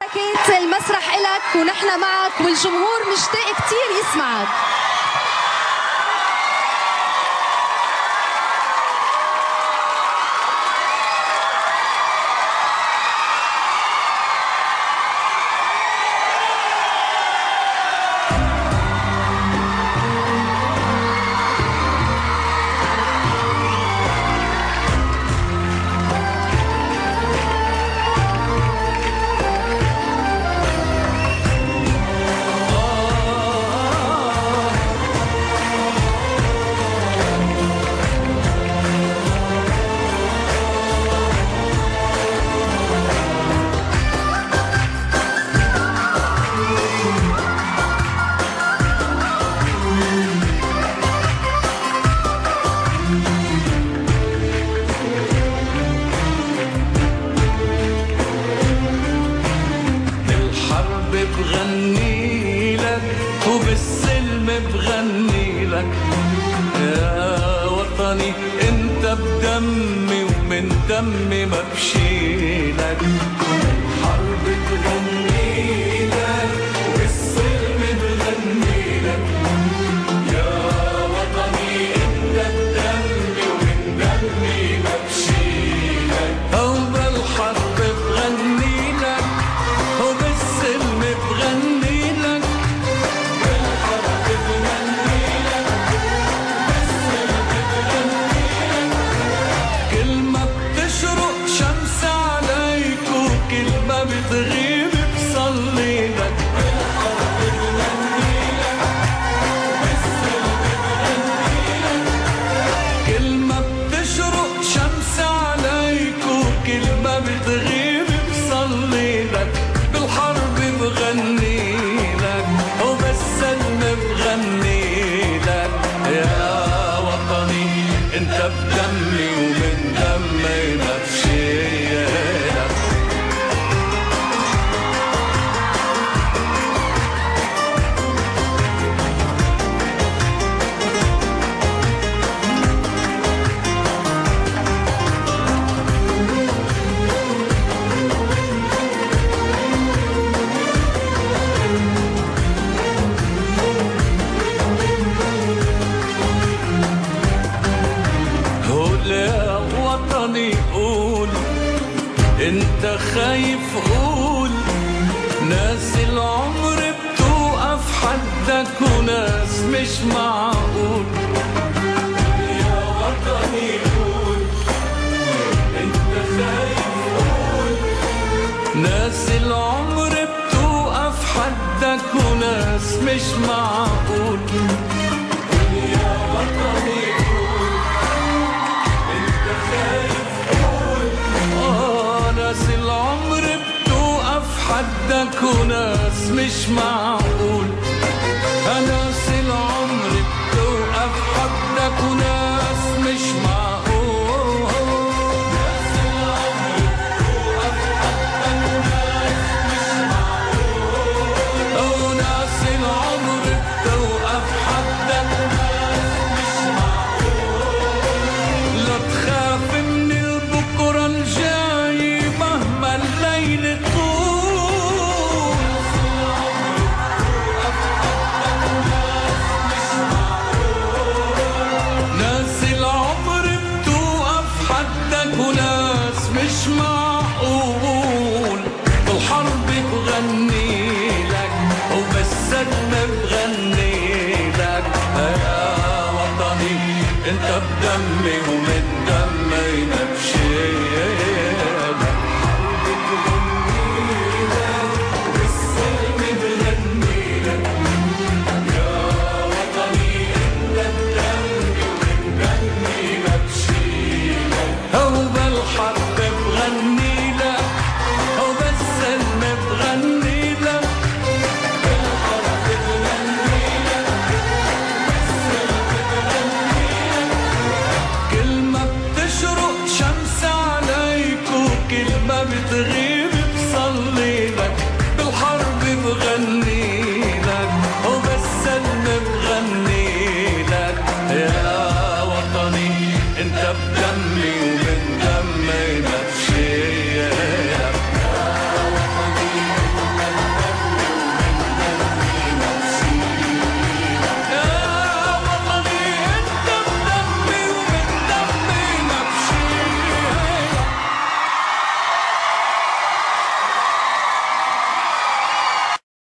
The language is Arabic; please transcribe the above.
تركت المسرح إلك ونحن معك والجمهور مشتاق كتير يسمعك. بغني لك وبالسلم بغني لك يا وطني، انت بدمي ومن دمي ما بشيلك. بالحرب بغني لك وبالسلم بغني لك يا وطني، انت بدمي ومن دمي ما بشيلك. او بالحرب بغني لك وبالسلم بغني لك، بالحرب بغني لك بالسلم بغني لك. كل ما بتشرق شمس عليك وكل ما بتغيب بصلي لك. بالحرب بغني لك بالسلم بغني لك. كل ما بتشرق شمس عليك وكل ما بتغيب بصلي لك. بالحرب بغني لك وبالسلم بغني لك يا وطني، انت بدمي ومن دمي ما بشيلك. قول انت خايف، قول ناس العمر بتوقف حدك وناس مش معقول. يا وطني قول انت خايف، قول ناس العمر بتوقف حدك وناس مش معقول. يا وطني ناس العمر بتوقف حدك وناس مش معقول. ناس العمر بتوقف حدك وناس مش معقول. ناس العمر بتوقف حدك وناس مش معقول. وناس العمر بتوقف حدك وناس مش معقول. لا تخاف من البكرة الجاي مهما الليل طول. ناس العمر بتوقف حدك وناس مش معقول. بالحرب بغني لك وبالسلم بغني لك يا وطني، انت بدمي ومن دمي